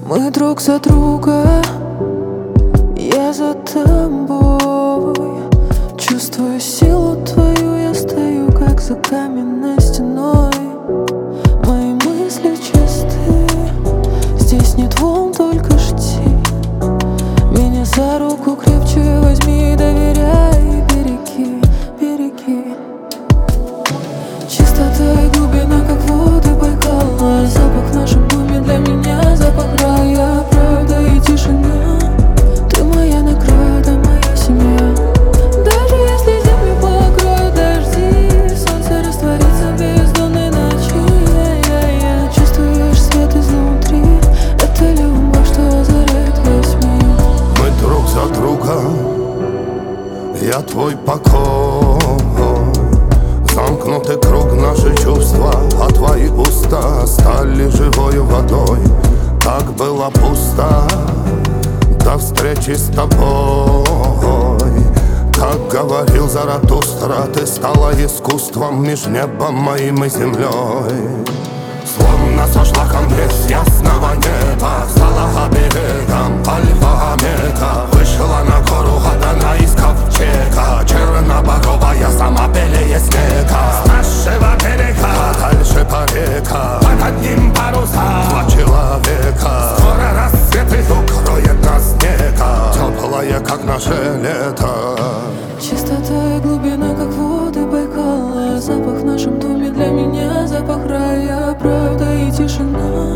Мы друг за друга, я за тобой. Чувствую силу твою, я стою как за каменной стеной. Мои мысли чисты, здесь нет волн, только жди. Меня за руку крепче возьми и доверяй, береги, береги. Чистота и глубина, как воды Байкала. Запах в нашем доме для меня запах рая, правда и тишина. Ты моя награда, моя семья. Даже если землю покроют дожди, солнце растворится в бездонной ночи. Чувствуешь свет изнутри, это любовь, что озаряет весь мир. Мы друг за друга, я твой покой. Замкнутый круг, наши чувства, а твои уста стали живою водой. Так было пусто до встречи с тобой. Как говорил Заратустра, ты стала искусством меж небом моим и землей. Словно сошла ко мне с ясного неба, стала оберегом альфа-омега. Вышла на гору Гадана из ковчега, черноборовая, сама белее снега. С нашего берега, дальше по река, под одним парусом два человека. Скоро рассвет их укроет нас снега, теплое, как наше лето. Чистота и глубина, как воды Байкала. Запах в нашем доме для меня запах рая, правда и тишина.